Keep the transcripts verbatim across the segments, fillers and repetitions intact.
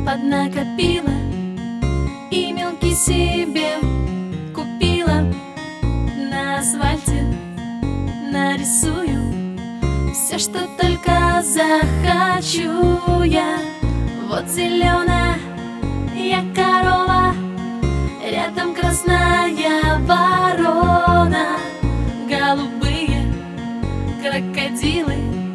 поднакопила и мелки себе купила. На асфальте нарисую все, что только захочу я. Вот зеленая я корова, рядом красная ворона, голубые крокодилы,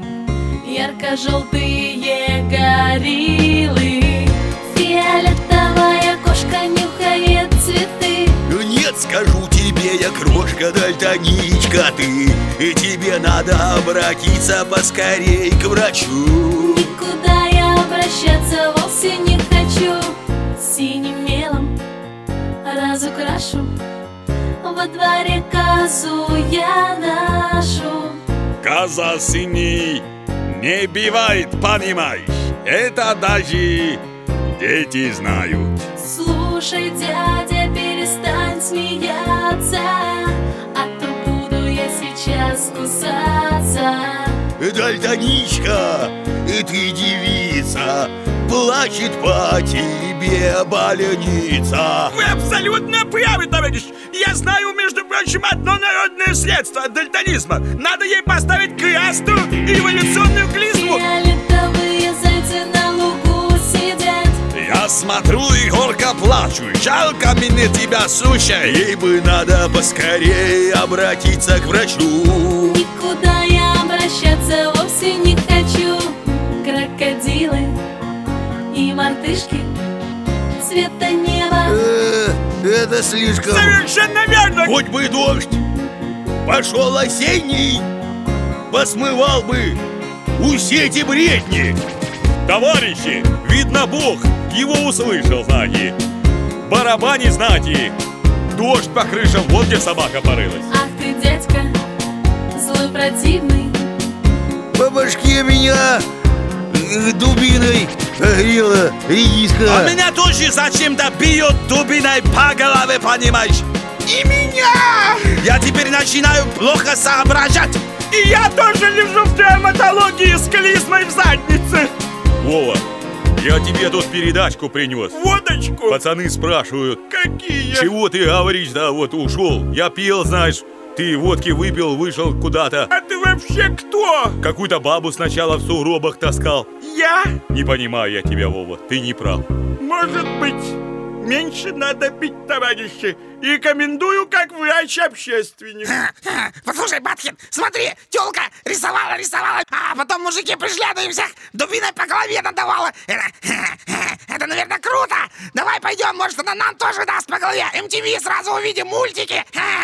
ярко-желтые гориллы, фиолетовая кошка нюхает цветы. Нет, скажу тебе, я крошка дальтоничка ты, и тебе надо обратиться поскорей к врачу. Никуда я обращаться вовсе не хочу, синим мелом разукрашу во дворе козу я ношу. Коза синий не бывает, понимаешь? Это даже дети знают. Слушай, дядя, перестань смеяться, а то буду я сейчас кусаться. Дальтоничка, и ты девица, плачет по тебе больница. Вы абсолютно правы, товарищ. Я знаю, между прочим, одно народное средство от дальтонизма. Надо ей поставить красную революционную клизму. Фиолетовые зайцы на лугу сидят. Я смотрю и горько плачу. Жалко мне тебя, слушай. Ей бы надо поскорее обратиться к врачу. Никуда я обращаться вовсе не хочу. Крокодилы и мартышки цвета неба. Э, это слишком. Совершенно верно. Хоть бы дождь пошел осенний, посмывал бы все эти бредни. Товарищи, видно, Бог его услышал, знаете. Барабани, знаете. Дождь по крышам, вот где собака порылась. Ах ты, дядька, злой противный. По башке меня дубиной огрела редиска. А меня тоже зачем-то бьет дубиной по голове, понимаешь? И меня! Я теперь начинаю плохо соображать. И я тоже лежу в травматологии с клизмой в заднице. Вова, я тебе тут передачку принес. Водочку? Пацаны спрашивают. Какие? Чего ты говоришь, да вот ушел? Я пил, знаешь. Ты водки выпил, вышел куда-то. А ты вообще кто? Какую-то бабу сначала в сугробах таскал. Я? Не понимаю я тебя, Вова, ты не прав. Может быть, меньше надо пить, товарищи. Рекомендую как врач-общественник. Послушай, Батхин, смотри, тёлка рисовала, рисовала, а потом мужики пришли, она им всех дубиной по голове надавала. Это, это, наверное, круто. Давай пойдем, может, она нам тоже даст по голове. эм ти ви сразу увидим мультики.